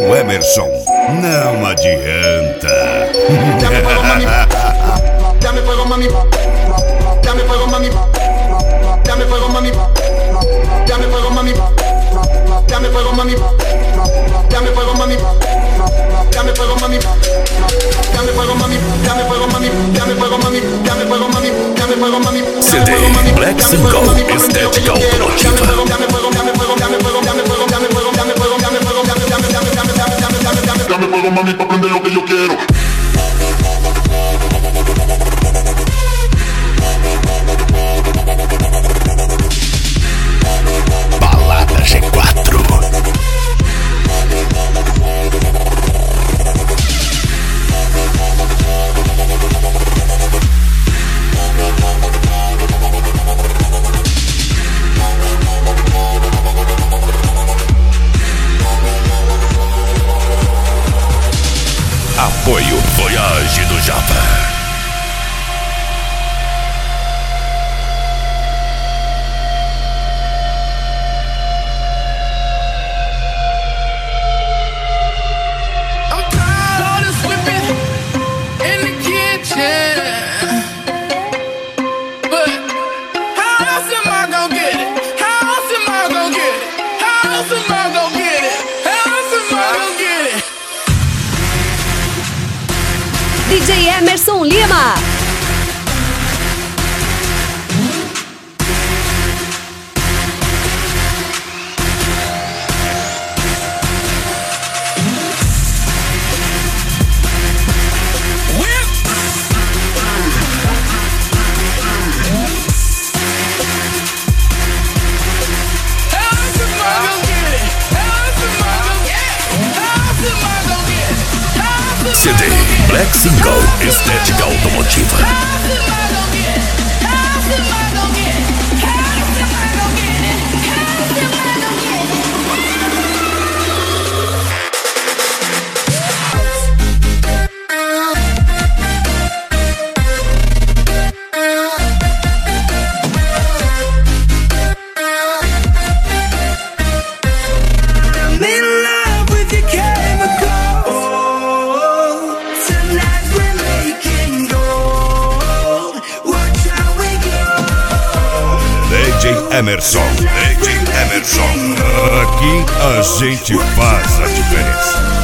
Emerson, não adianta. Dame fuego, mami. Dame fuego, mami. Dame fuego, mami. Dame fuego, mami. Dame fuego, mami. Dame fuego, mami. Dame fuego, mami. Dame fuego, mami. Dame fuego, mami. Dame fuego, mami. Dame fuego, mami. Dame fuego, mami. Dame fuego, mami. CD Black Single, estética automotiva. Dame fuego, dame fuego, dame fuego, dame fuego, dame fuego, dame fuego, dame fuego, dame fuego, mami, pa' aprender lo que yo quiero. Balada G4. Apoio Voyage do Japa. DJ Emerson Lima. CD Black Single, estética automotiva. DJ Emerson, aqui a gente faz a diferença.